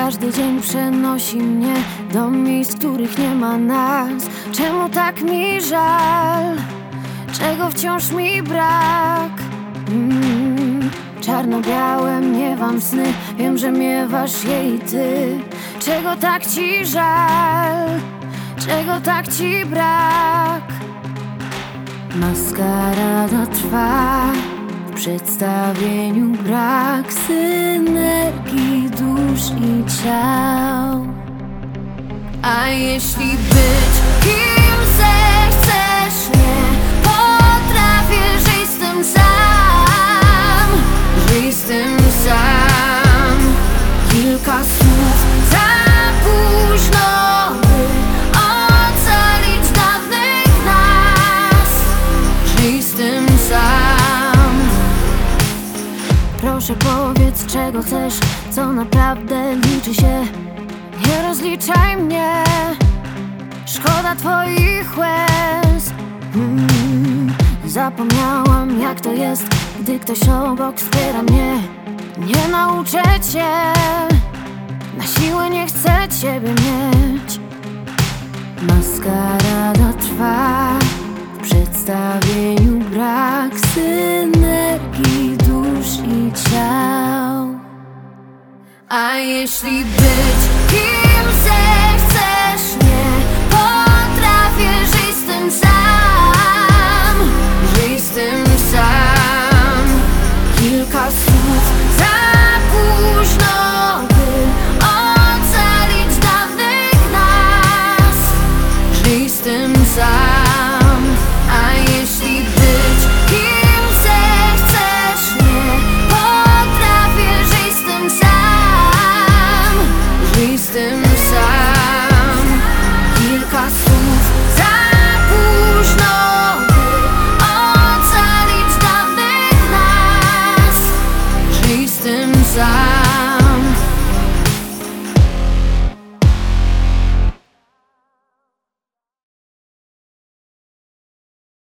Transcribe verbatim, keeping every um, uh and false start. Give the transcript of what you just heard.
Każdy dzień przenosi mnie do miejsc, których nie ma nas. Czemu tak mi żal? Czego wciąż mi brak? Mm, Czarno-białe miewam sny, wiem, że miewasz je i ty. Czego tak ci żal? Czego tak ci brak? Maskarada trwa, w przedstawieniu brak synergii dusz i ciał. A jeśli być kim zechcesz, nie potrafię żyć z tym sam. Żyj z tym sam. Kilka słów za późno, by ocalić dawnych nas. Żyj z tym sam. Proszę powiedz, czego chcesz, co naprawdę liczy się. Nie rozliczaj mnie, szkoda twoich łez. mm, Zapomniałam, jak to jest, gdy ktoś obok wspiera mnie. Nie nauczę cię, na siłę nie chcę ciebie mieć. Maskarada trwa, w przedstawieniu brak synergii dusz i ciał. A jeśli być kim